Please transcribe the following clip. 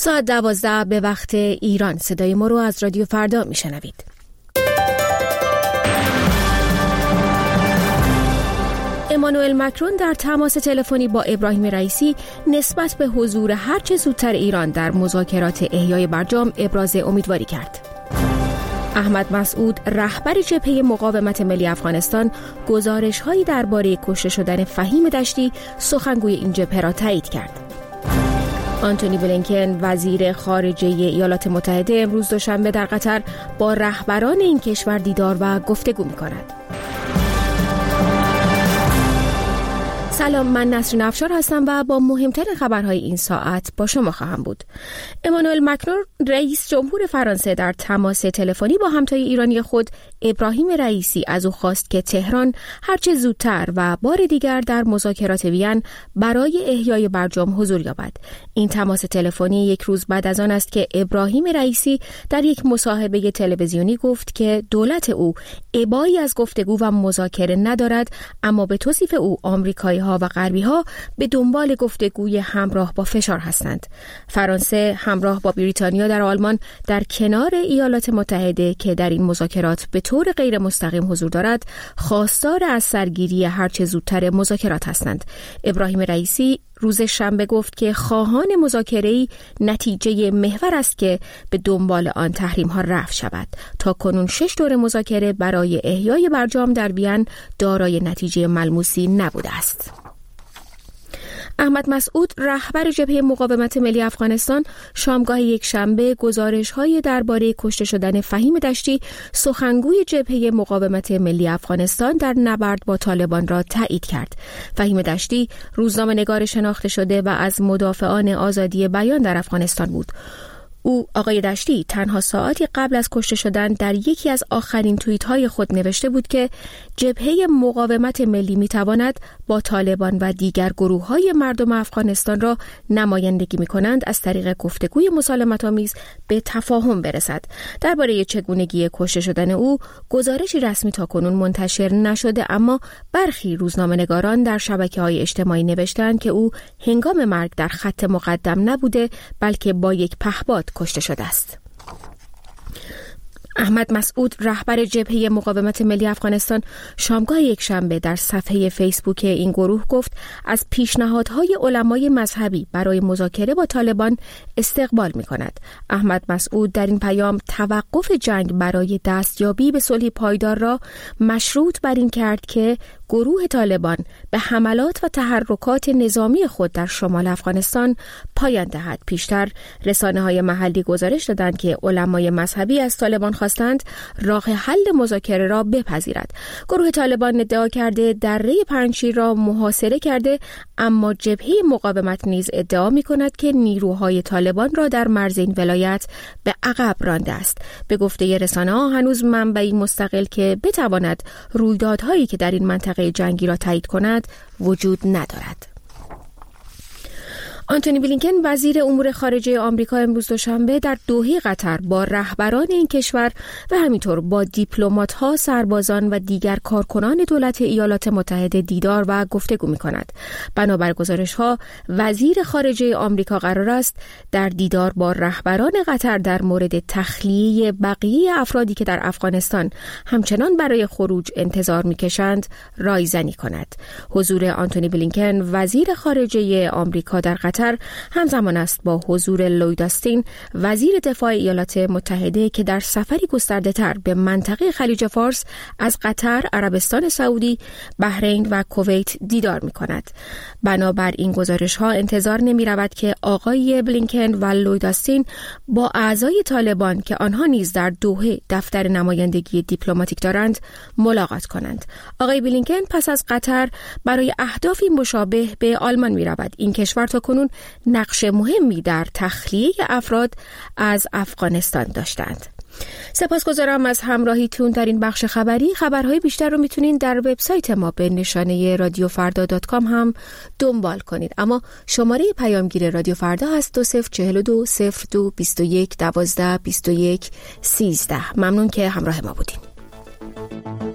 ساعت 12 به وقت ایران. صدای ما رو از رادیو فردا میشنوید. امانوئل مکرون در تماس تلفنی با ابراهیم رئیسی نسبت به حضور هرچه زودتر ایران در مذاکرات احیای برجام ابراز امیدواری کرد. احمد مسعود رهبر جبهه مقاومت ملی افغانستان گزارش‌هایی درباره کشته شدن فهیم دشتی سخنگوی این جبهه را تایید کرد. آنتونی بلینکن وزیر خارجه ایالات متحده امروز دوشنبه در قطر با رهبران این کشور دیدار و گفتگو می‌کند. سلام، من نسرین افشار هستم و با مهمترین خبرهای این ساعت با شما خواهم بود. امانوئل مکرون رئیس جمهور فرانسه در تماس تلفنی با همتای ایرانی خود ابراهیم رئیسی از او خواست که تهران هرچه زودتر و بار دیگر در مذاکرات وین برای احیای برجام حضور یابد. این تماس تلفنی یک روز بعد از آن است که ابراهیم رئیسی در یک مصاحبه تلویزیونی گفت که دولت او ابایی از گفتگو و مذاکره ندارد، اما به توصیف او آمریکایی‌ها و غربی‌ها به دنبال گفتگوی همراه با فشار هستند. فرانسه همراه با بریتانیا در آلمان در کنار ایالات متحده که در این مذاکرات به طور غیر مستقیم حضور دارد، خواستار از سرگیری هرچه زودتر مذاکرات هستند. ابراهیم رئیسی روز شنبه گفت که خواهان مذاکره‌ای نتیجه محور است که به دنبال آن تحریم‌ها رفع شود. تا کنون 6 دور مذاکره برای احیای برجام در وین دارای نتیجه ملموسی نبوده است. احمد مسعود رهبر جبهه مقاومت ملی افغانستان شامگاه یک شنبه گزارش‌های درباره کشته شدن فهیم دشتی سخنگوی جبهه مقاومت ملی افغانستان در نبرد با طالبان را تایید کرد. فهیم دشتی روزنامه‌نگار شناخته شده و از مدافعان آزادی بیان در افغانستان بود. او آقای دشتی تنها ساعتی قبل از کشته شدن در یکی از آخرین توییت‌های خود نوشته بود که جبهه مقاومت ملی می‌تواند با طالبان و دیگر گروه‌های مردم افغانستان را نمایندگی می‌کنند از طریق گفتگوی مسالمت‌آمیز به تفاهم برسد. درباره چگونگی کشته شدن او گزارشی رسمی تاکنون منتشر نشده، اما برخی روزنامه‌نگاران در شبکه‌های اجتماعی نوشتند که او هنگام مرگ در خط مقدم نبوده، بلکه با یک پهپاد کشته شده است. احمد مسعود رهبر جبهه مقاومت ملی افغانستان شامگاه یک شنبه در صفحه فیسبوک این گروه گفت از پیشنهادهای علمای مذهبی برای مذاکره با طالبان استقبال می‌کند. احمد مسعود در این پیام توقف جنگ برای دستیابی به صلح پایدار را مشروط بر این کرد که گروه طالبان به حملات و تحرکات نظامی خود در شمال افغانستان پایان دهد. پیشتر رسانه‌های محلی گزارش دادند که علمای مذهبی از طالبان خواستند راه حل مذاکره را بپذیرد. گروه طالبان ادعا کرده دره پنجشیر را محاصره کرده، اما جبهه مقاومت نیز ادعا می‌کند که نیروهای طالبان را در مرز این ولایت به عقب رانده است. به گفته رسانه‌ها هنوز منبعی مستقل که بتواند رویدادهایی که در این منطقه جنگی را تایید کند وجود ندارد. آنتونی بلینکن وزیر امور خارجه آمریکا امروز دوشنبه در دوحه قطر با رهبران این کشور و همینطور با دیپلمات‌ها، سربازان و دیگر کارکنان دولت ایالات متحده دیدار و گفتگو می‌کند. بنابر گزارش‌ها وزیر خارجه آمریکا قرار است در دیدار با رهبران قطر در مورد تخلیه بقیه افرادی که در افغانستان همچنان برای خروج انتظار می‌کشند رایزنی کند. حضور آنتونی بلینکن وزیر خارجه آمریکا در قطر همزمان است با حضور لوید آستین وزیر دفاع ایالات متحده که در سفری گسترده تر به منطقه خلیج فارس از قطر، عربستان سعودی، بحرین و کویت دیدار می کند. بنابر این گزارش ها انتظار نمی رود که آقای بلینکن و لوید آستین با اعضای طالبان که آنها نیز در دوحه دفتر نمایندگی دیپلماتیک دارند ملاقات کنند. آقای بلینکن پس از قطر برای اهدافی مشابه به آلمان می رود. این کشور تا کنون نقش مهمی در تخلیه افراد از افغانستان داشتند. سپاسگزارم از همراهیتون در این بخش خبری. خبرهای بیشتر رو میتونین در وبسایت ما به نشانه radiofarda.com هم دنبال کنید. اما شماره پیامگیر رادیو فردا هست 2042 02 21 12 21 13. ممنون که همراه ما بودین.